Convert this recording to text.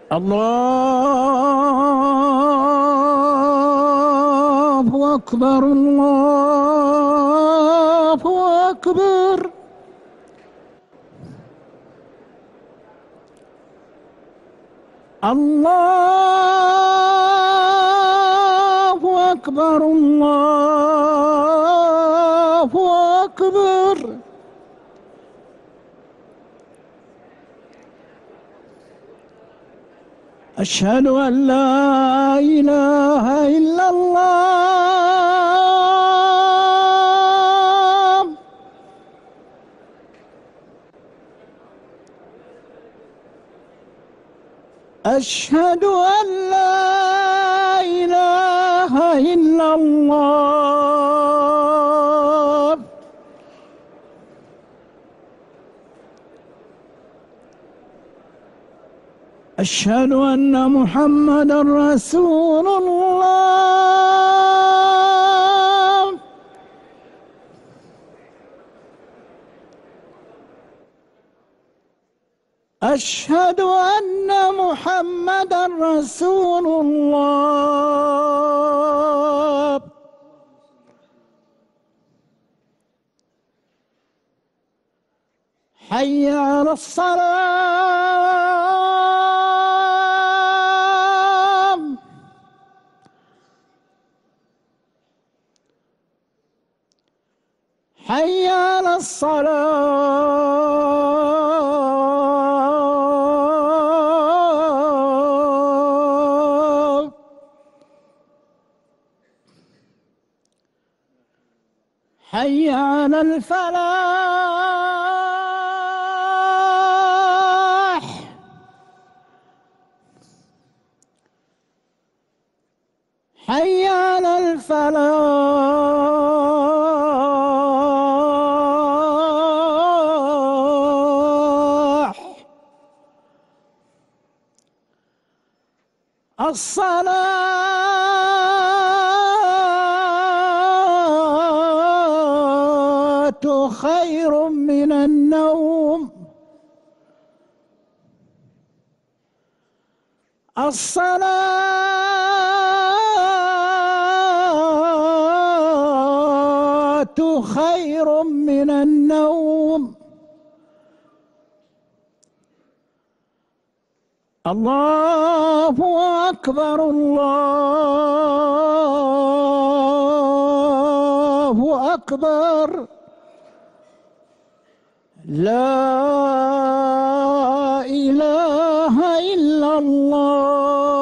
الله أكبر الله أكبر. الله أكبر الله أكبر. أشهد أن لا إله إلا الله. أشهد أن لا إله إلا الله. أشهد أن محمدًا رسول الله. أشهد أن محمدًا رسول الله. حي على الصلاة. حي على الصلاة. حي على الفلاح. حي على الفلاح. الصلاة خير من النوم. الصلاة خير من النوم. الله أكبر الله أكبر. لا إله إلا الله.